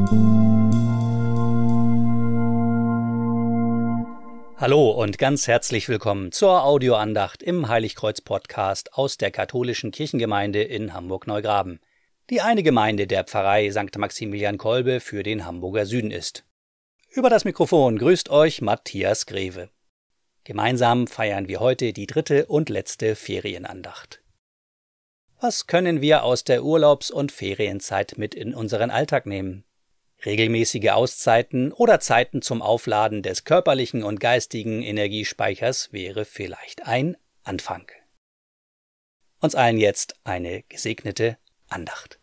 Hallo und ganz herzlich willkommen zur Audioandacht im Heiligkreuz-Podcast aus der katholischen Kirchengemeinde in Hamburg-Neugraben, die eine Gemeinde der Pfarrei St. Maximilian Kolbe für den Hamburger Süden ist. Über das Mikrofon grüßt euch Matthias Greve. Gemeinsam feiern wir heute die 3. und letzte Ferienandacht. Was können wir aus der Urlaubs- und Ferienzeit mit in unseren Alltag nehmen? Regelmäßige Auszeiten oder Zeiten zum Aufladen des körperlichen und geistigen Energiespeichers wäre vielleicht ein Anfang. Uns allen jetzt eine gesegnete Andacht.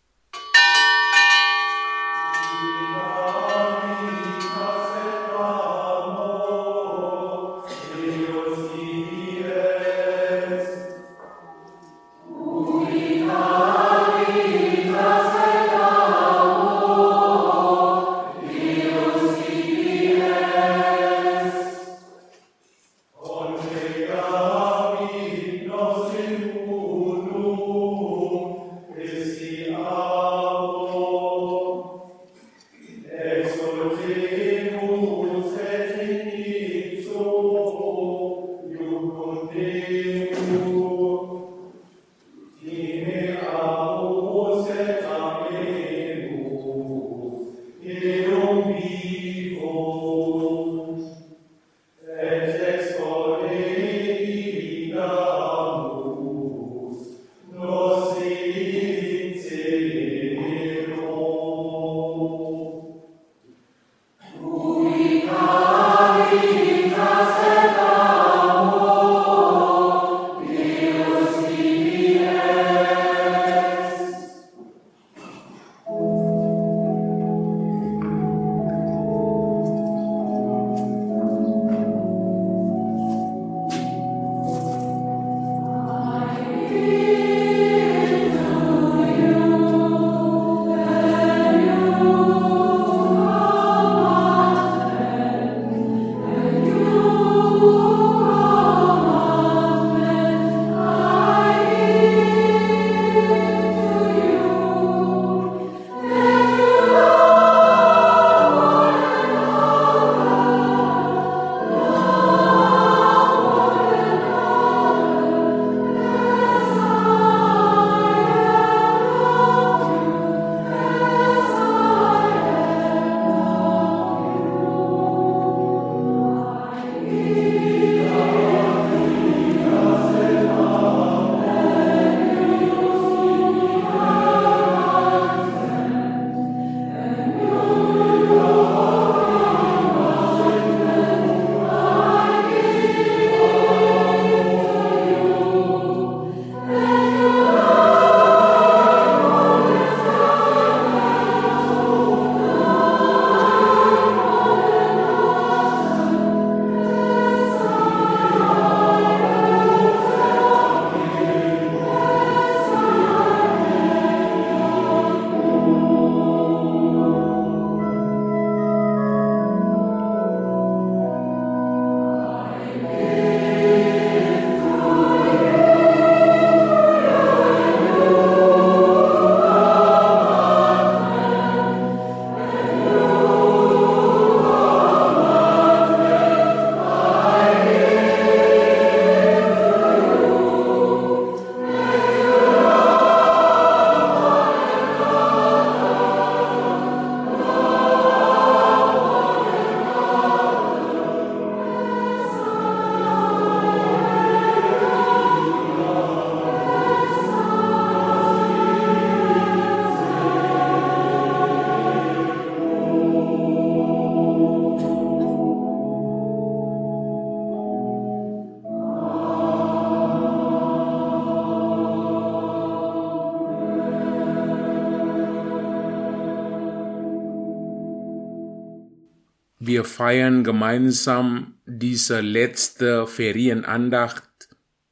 Wir feiern gemeinsam diese letzte Ferienandacht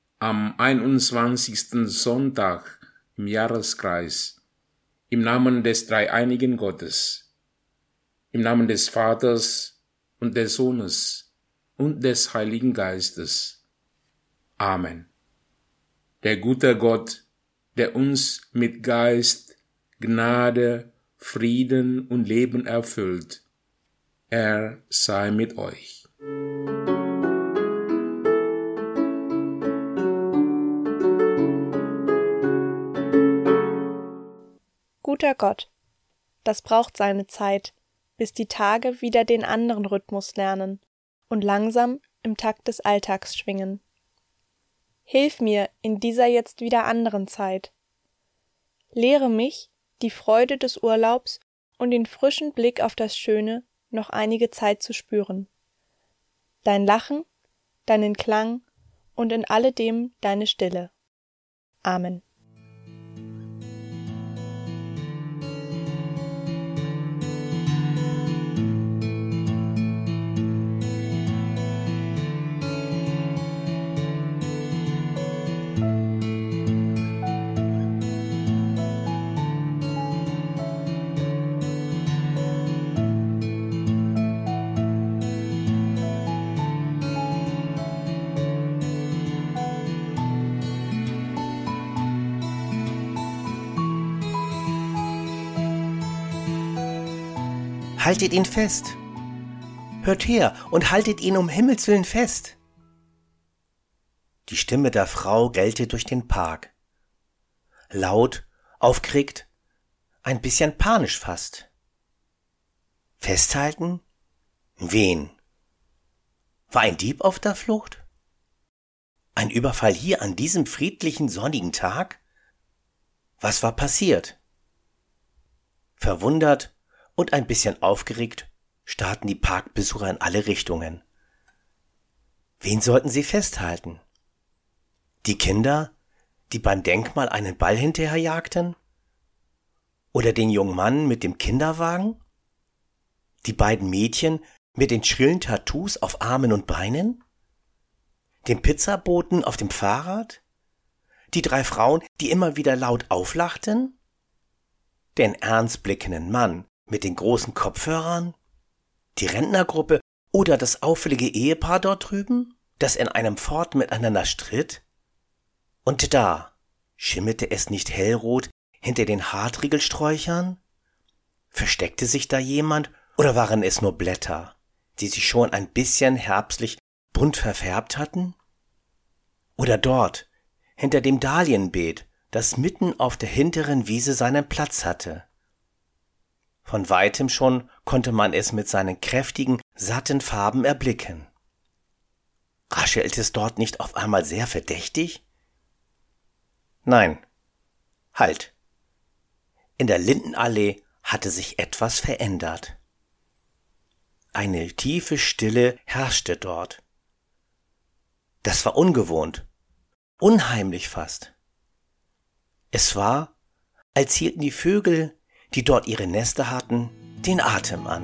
am 21. Sonntag im Jahreskreis, im Namen des dreieinigen Gottes, im Namen des Vaters und des Sohnes und des Heiligen Geistes. Amen. Der gute Gott, der uns mit Geist, Gnade, Frieden und Leben erfüllt. Er sei mit euch. Guter Gott, das braucht seine Zeit, bis die Tage wieder den anderen Rhythmus lernen und langsam im Takt des Alltags schwingen. Hilf mir in dieser jetzt wieder anderen Zeit. Lehre mich, die Freude des Urlaubs und den frischen Blick auf das Schöne noch einige Zeit zu spüren. Dein Lachen, deinen Klang und in alledem deine Stille. Amen. Haltet ihn fest. Hört her und haltet ihn um Himmels willen fest. Die Stimme der Frau gellte durch den Park. Laut, aufgeregt, ein bisschen panisch fast. Festhalten? Wen? War ein Dieb auf der Flucht? Ein Überfall hier an diesem friedlichen, sonnigen Tag? Was war passiert? Verwundert und ein bisschen aufgeregt starrten die Parkbesucher in alle Richtungen. Wen sollten sie festhalten? Die Kinder, die beim Denkmal einen Ball hinterherjagten? Oder den jungen Mann mit dem Kinderwagen? Die beiden Mädchen mit den schrillen Tattoos auf Armen und Beinen? Den Pizzaboten auf dem Fahrrad? Die 3 Frauen, die immer wieder laut auflachten? Den ernst blickenden Mann mit den großen Kopfhörern? Die Rentnergruppe oder das auffällige Ehepaar dort drüben, das in einem Ford miteinander stritt? Und da schimmerte es nicht hellrot hinter den Hartriegelsträuchern? Versteckte sich da jemand oder waren es nur Blätter, die sich schon ein bisschen herbstlich bunt verfärbt hatten? Oder dort, hinter dem Dahlienbeet, das mitten auf der hinteren Wiese seinen Platz hatte? Von weitem schon konnte man es mit seinen kräftigen, satten Farben erblicken. Raschelte es dort nicht auf einmal sehr verdächtig? Nein, halt. In der Lindenallee hatte sich etwas verändert. Eine tiefe Stille herrschte dort. Das war ungewohnt, unheimlich fast. Es war, als hielten die Vögel, die dort ihre Nester hatten, den Atem an.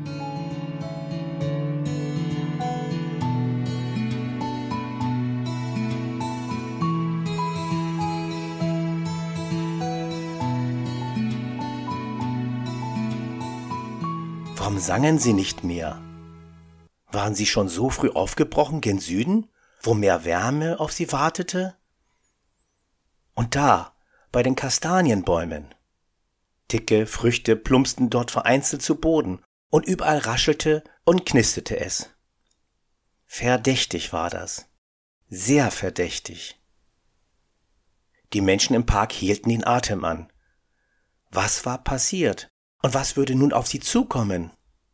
Warum sangen sie nicht mehr? Waren sie schon so früh aufgebrochen gen Süden, wo mehr Wärme auf sie wartete? Und da, bei den Kastanienbäumen. Dicke Früchte plumpsten dort vereinzelt zu Boden, und überall raschelte und knisterte es. Verdächtig war das. Sehr verdächtig. Die Menschen im Park hielten den Atem an. Was war passiert? Und was würde nun auf sie zukommen?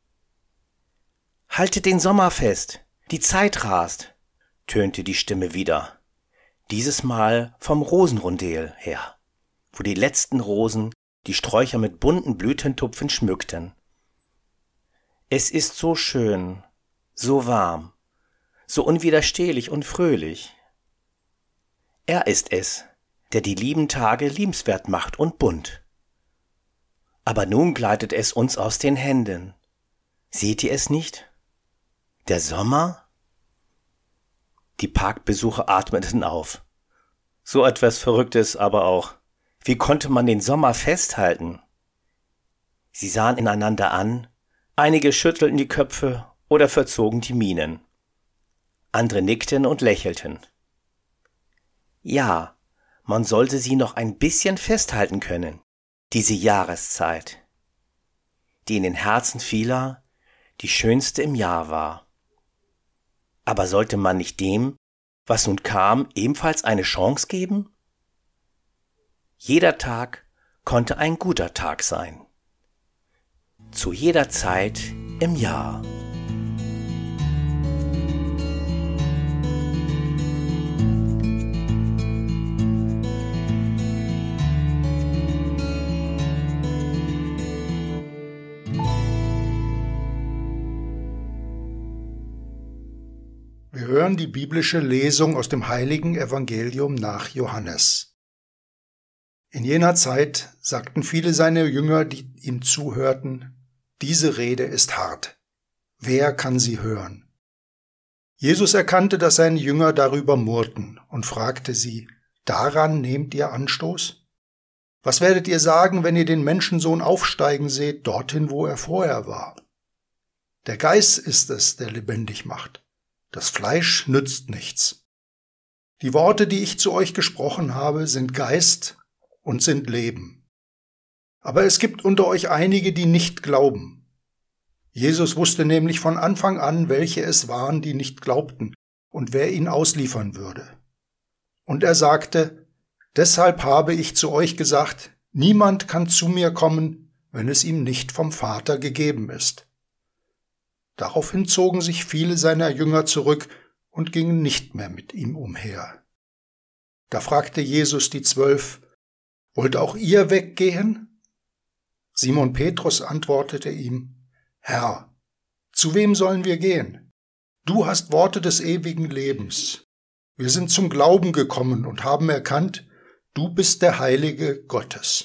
Haltet den Sommer fest! Die Zeit rast! Tönte die Stimme wieder. Dieses Mal vom Rosenrondel her, wo die letzten Rosen die Sträucher mit bunten Blütentupfen schmückten. Es ist so schön, so warm, so unwiderstehlich und fröhlich. Er ist es, der die lieben Tage liebenswert macht und bunt. Aber nun gleitet es uns aus den Händen. Seht ihr es nicht? Der Sommer? Die Parkbesucher atmeten auf. So etwas Verrücktes aber auch. Wie konnte man den Sommer festhalten? Sie sahen einander an, einige schüttelten die Köpfe oder verzogen die Mienen. Andere nickten und lächelten. Ja, man sollte sie noch ein bisschen festhalten können, diese Jahreszeit, die in den Herzen vieler die schönste im Jahr war. Aber sollte man nicht dem, was nun kam, ebenfalls eine Chance geben? Jeder Tag konnte ein guter Tag sein. Zu jeder Zeit im Jahr. Wir hören die biblische Lesung aus dem heiligen Evangelium nach Johannes. In jener Zeit sagten viele seiner Jünger, die ihm zuhörten, diese Rede ist hart. Wer kann sie hören? Jesus erkannte, dass seine Jünger darüber murrten und fragte sie, daran nehmt ihr Anstoß? Was werdet ihr sagen, wenn ihr den Menschensohn aufsteigen seht, dorthin, wo er vorher war? Der Geist ist es, der lebendig macht. Das Fleisch nützt nichts. Die Worte, die ich zu euch gesprochen habe, sind Geist und sind Leben. Aber es gibt unter euch einige, die nicht glauben. Jesus wusste nämlich von Anfang an, welche es waren, die nicht glaubten und wer ihn ausliefern würde. Und er sagte, deshalb habe ich zu euch gesagt, niemand kann zu mir kommen, wenn es ihm nicht vom Vater gegeben ist. Daraufhin zogen sich viele seiner Jünger zurück und gingen nicht mehr mit ihm umher. Da fragte Jesus die 12, wollt auch ihr weggehen? Simon Petrus antwortete ihm, Herr, zu wem sollen wir gehen? Du hast Worte des ewigen Lebens. Wir sind zum Glauben gekommen und haben erkannt, du bist der Heilige Gottes.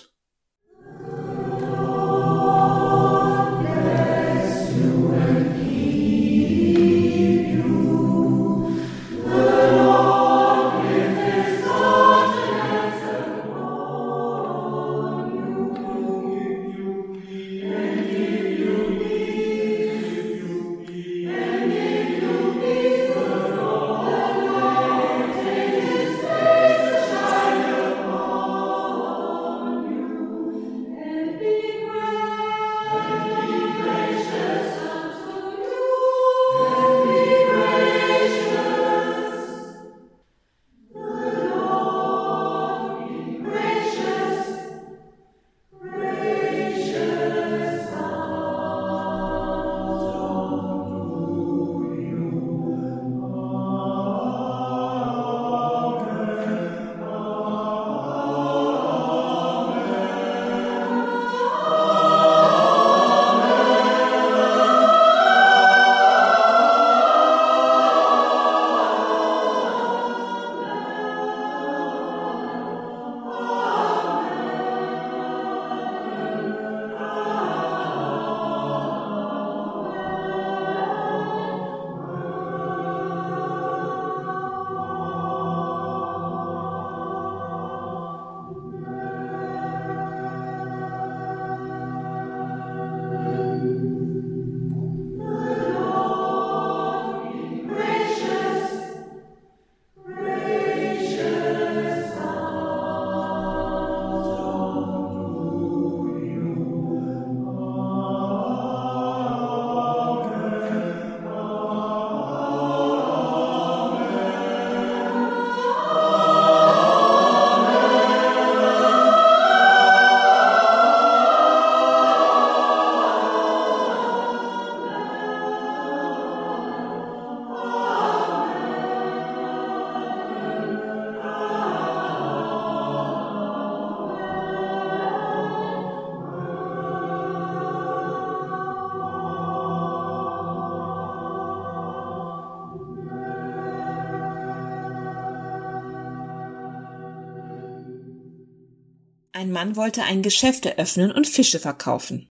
Ein Mann wollte ein Geschäft eröffnen und Fische verkaufen.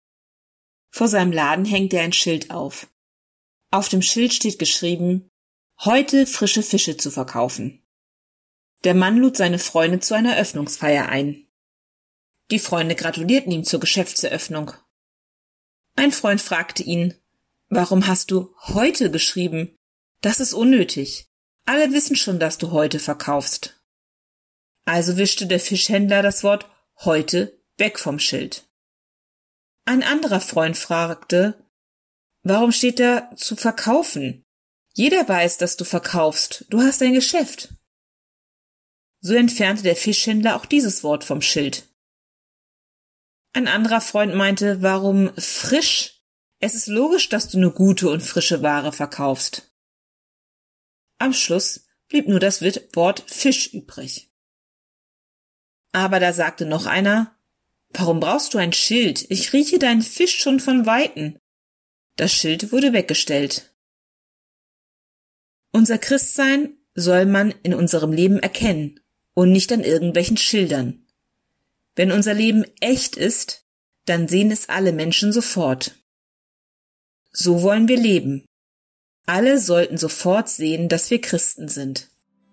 Vor seinem Laden hängt er ein Schild auf. Auf dem Schild steht geschrieben, heute frische Fische zu verkaufen. Der Mann lud seine Freunde zu einer Eröffnungsfeier ein. Die Freunde gratulierten ihm zur Geschäftseröffnung. Ein Freund fragte ihn, warum hast du heute geschrieben? Das ist unnötig. Alle wissen schon, dass du heute verkaufst. Also wischte der Fischhändler das Wort heute weg vom Schild. Ein anderer Freund fragte, warum steht da zu verkaufen? Jeder weiß, dass du verkaufst. Du hast ein Geschäft. So entfernte der Fischhändler auch dieses Wort vom Schild. Ein anderer Freund meinte, warum frisch? Es ist logisch, dass du nur gute und frische Ware verkaufst. Am Schluss blieb nur das Wort Fisch übrig. Aber da sagte noch einer, warum brauchst du ein Schild? Ich rieche deinen Fisch schon von Weitem. Das Schild wurde weggestellt. Unser Christsein soll man in unserem Leben erkennen und nicht an irgendwelchen Schildern. Wenn unser Leben echt ist, dann sehen es alle Menschen sofort. So wollen wir leben. Alle sollten sofort sehen, dass wir Christen sind.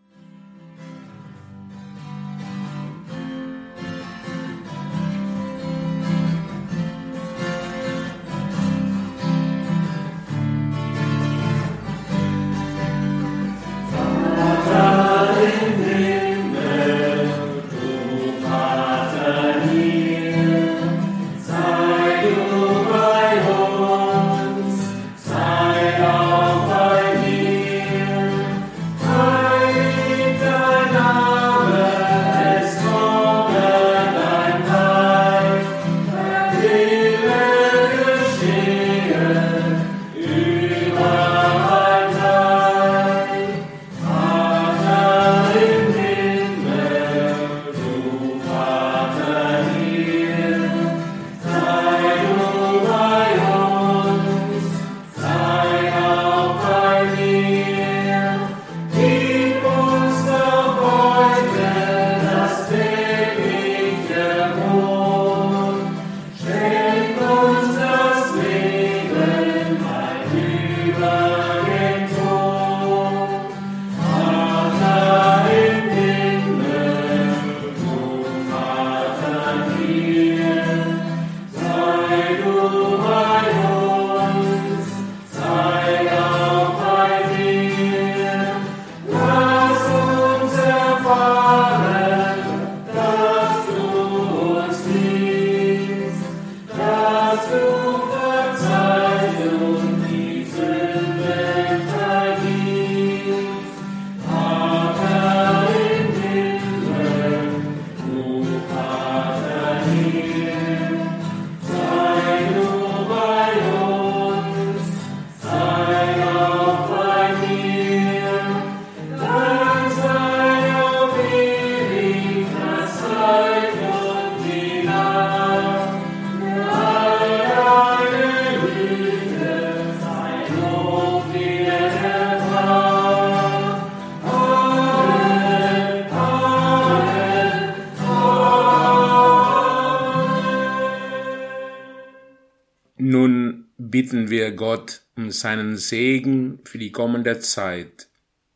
Nun bitten wir Gott um seinen Segen für die kommende Zeit.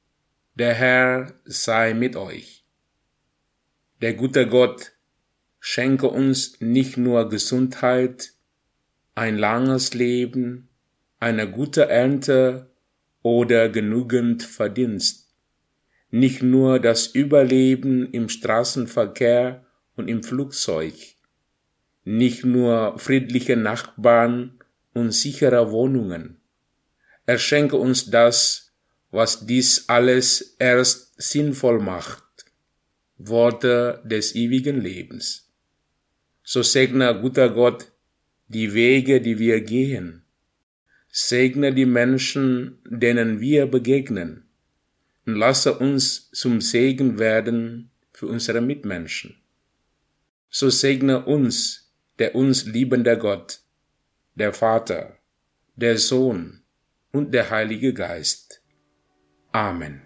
Der Herr sei mit euch. Der gute Gott schenke uns nicht nur Gesundheit, ein langes Leben, eine gute Ernte oder genügend Verdienst, nicht nur das Überleben im Straßenverkehr und im Flugzeug, nicht nur friedliche Nachbarn und sichere Wohnungen. Er schenke uns das, was dies alles erst sinnvoll macht, Worte des ewigen Lebens. So segne, guter Gott, die Wege, die wir gehen. Segne die Menschen, denen wir begegnen, und lasse uns zum Segen werden für unsere Mitmenschen. So segne uns, der uns liebende Gott, der Vater, der Sohn und der Heilige Geist. Amen.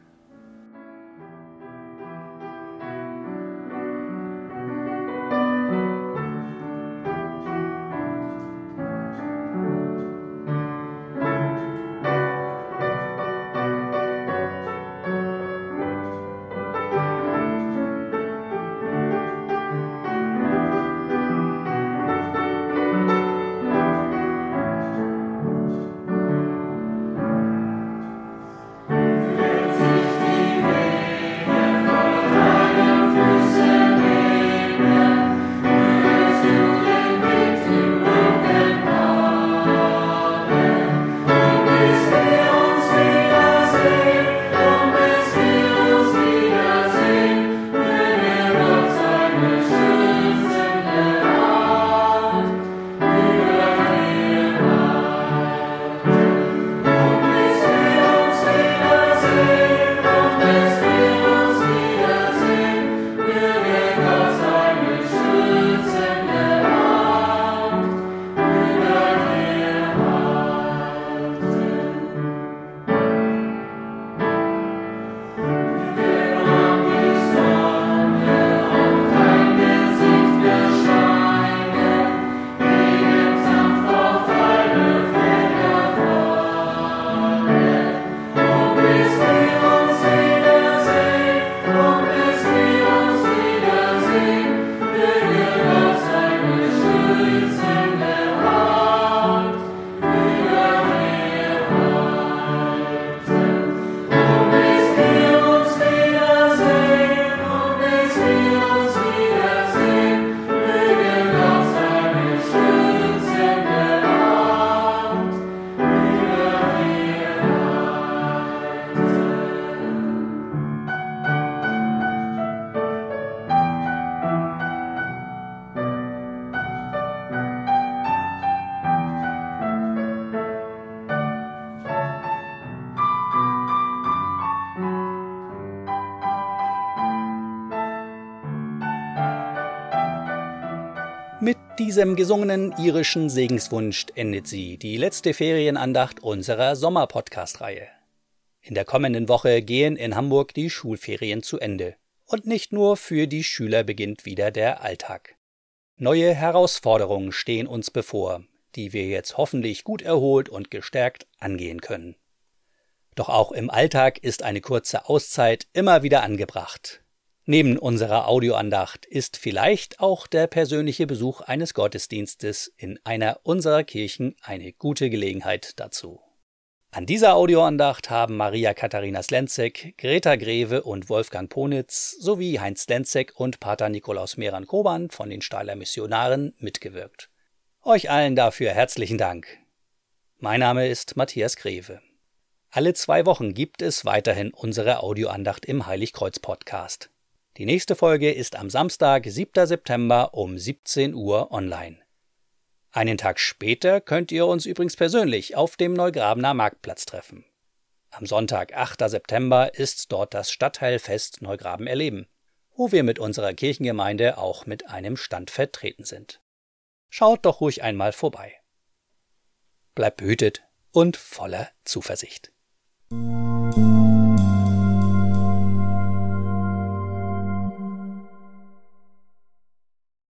Diesem gesungenen irischen Segenswunsch endet sie, die letzte Ferienandacht unserer Sommer-Podcast-Reihe. In der kommenden Woche gehen in Hamburg die Schulferien zu Ende. Und nicht nur für die Schüler beginnt wieder der Alltag. Neue Herausforderungen stehen uns bevor, die wir jetzt hoffentlich gut erholt und gestärkt angehen können. Doch auch im Alltag ist eine kurze Auszeit immer wieder angebracht. Neben unserer Audioandacht ist vielleicht auch der persönliche Besuch eines Gottesdienstes in einer unserer Kirchen eine gute Gelegenheit dazu. An dieser Audioandacht haben Maria Katharina Slenzek, Greta Greve und Wolfgang Ponitz sowie Heinz Slenzek und Pater Nikolaus Meran-Koban von den Steiler Missionaren mitgewirkt. Euch allen dafür herzlichen Dank. Mein Name ist Matthias Greve. Alle 2 Wochen gibt es weiterhin unsere Audioandacht im Heiligkreuz-Podcast. Die nächste Folge ist am Samstag, 7. September um 17 Uhr online. Einen Tag später könnt ihr uns übrigens persönlich auf dem Neugrabener Marktplatz treffen. Am Sonntag, 8. September, ist dort das Stadtteilfest Neugraben erleben, wo wir mit unserer Kirchengemeinde auch mit einem Stand vertreten sind. Schaut doch ruhig einmal vorbei. Bleibt behütet und voller Zuversicht.